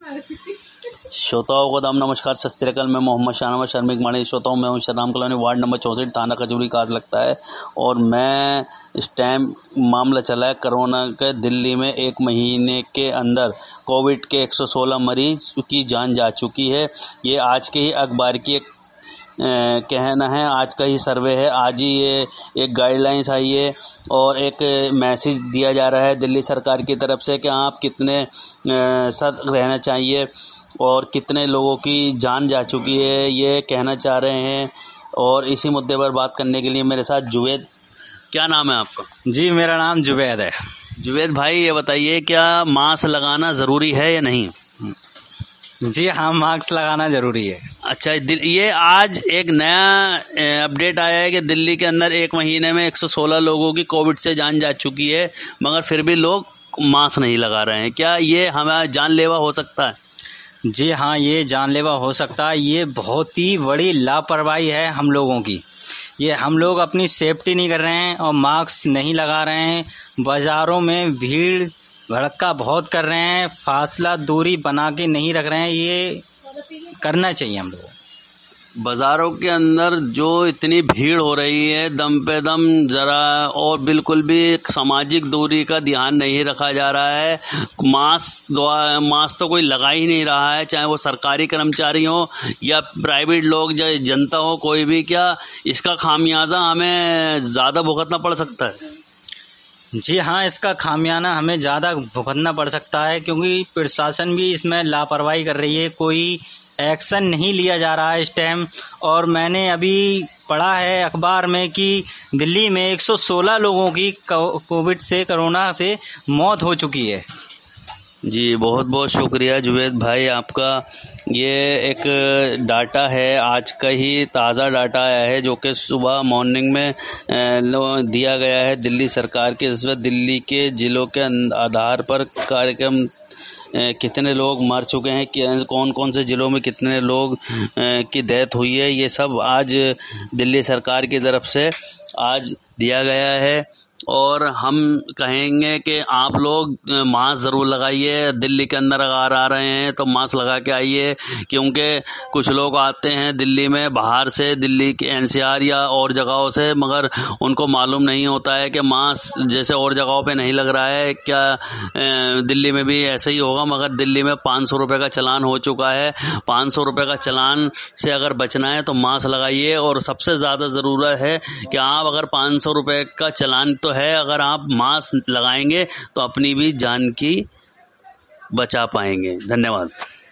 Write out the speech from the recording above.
श्रोताओं को दाम नमस्कार, सत श्री अकाल। मैं मोहम्मद शाहनवाज शर्मिक माणी श्रोताओं में हूँ श्रीराम कॉलोनी वार्ड नंबर 64 थाना खजूरी का लगता है। और मैं इस टाइम मामला चला है कोरोना के। दिल्ली में 1 महीने के अंदर कोविड के 116 मरीज की जान जा चुकी है। ये आज के ही अखबार की एक कहना है, आज का ही सर्वे है। आज ही ये एक गाइडलाइंस आई है और एक मैसेज दिया जा रहा है दिल्ली सरकार की तरफ से कि आप कितने सतर्क रहना चाहिए और कितने लोगों की जान जा चुकी है, ये कहना चाह रहे हैं। और इसी मुद्दे पर बात करने के लिए मेरे साथ जुवेद, क्या नाम है आपका? जी, मेरा नाम जुवेद है। जुवेद भाई, ये बताइए क्या मास्क लगाना ज़रूरी है या नहीं? जी हाँ, मास्क लगाना ज़रूरी है। अच्छा, ये आज एक नया अपडेट आया है कि दिल्ली के अंदर 1 महीने में 116 लोगों की कोविड से जान जा चुकी है, मगर फिर भी लोग मास्क नहीं लगा रहे हैं। क्या ये हमें जानलेवा हो सकता है? जी हाँ, ये जानलेवा हो सकता है। ये बहुत ही बड़ी लापरवाही है हम लोगों की। ये हम लोग अपनी सेफ्टी नहीं कर रहे हैं और मास्क नहीं लगा रहे हैं। बाज़ारों में भीड़ भड़का बहुत कर रहे हैं, फासला दूरी बना के नहीं रख रहे हैं। ये करना चाहिए हम लोगों। बाज़ारों के अंदर जो इतनी भीड़ हो रही है, दम पे दम ज़रा और बिल्कुल भी सामाजिक दूरी का ध्यान नहीं रखा जा रहा है। मास्क तो कोई लगा ही नहीं रहा है, चाहे वो सरकारी कर्मचारी हो या प्राइवेट लोग, या जनता हो, कोई भी। क्या इसका खामियाजा हमें ज़्यादा भुगतना पड़ सकता है? जी हाँ, इसका खामियाना हमें ज़्यादा भुगतना पड़ सकता है, क्योंकि प्रशासन भी इसमें लापरवाही कर रही है। कोई एक्शन नहीं लिया जा रहा है इस टाइम। और मैंने अभी पढ़ा है अखबार में कि दिल्ली में 116 लोगों की कोविड से, कोरोना से मौत हो चुकी है। जी, बहुत बहुत शुक्रिया जुवेद भाई आपका। ये एक डाटा है, आज का ही ताज़ा डाटा आया है जो कि सुबह मॉर्निंग में दिया गया है दिल्ली सरकार के। इस वक्त दिल्ली के ज़िलों के आधार पर कार्यक्रम कितने लोग मर चुके हैं, कौन कौन से ज़िलों में कितने लोग की डेथ हुई है, ये सब आज दिल्ली सरकार की तरफ से आज दिया गया है। और हम कहेंगे कि आप लोग मास्क ज़रूर लगाइए। दिल्ली के अंदर अगर आ रहे हैं तो मास्क लगा के आइए, क्योंकि कुछ लोग आते हैं दिल्ली में बाहर से, दिल्ली के NCR या और जगहों से, मगर उनको मालूम नहीं होता है कि मास्क जैसे और जगहों पे नहीं लग रहा है, क्या दिल्ली में भी ऐसे ही होगा। मगर दिल्ली में 500 रुपये का चालान हो चुका है। 500 रुपये का चालान से अगर बचना है तो मास्क लगाइए। और सबसे ज़्यादा ज़रूरत है कि आप अगर 500 रुपये का चालान तो है, अगर आप मास्क लगाएंगे तो अपनी भी जान की बचा पाएंगे। धन्यवाद।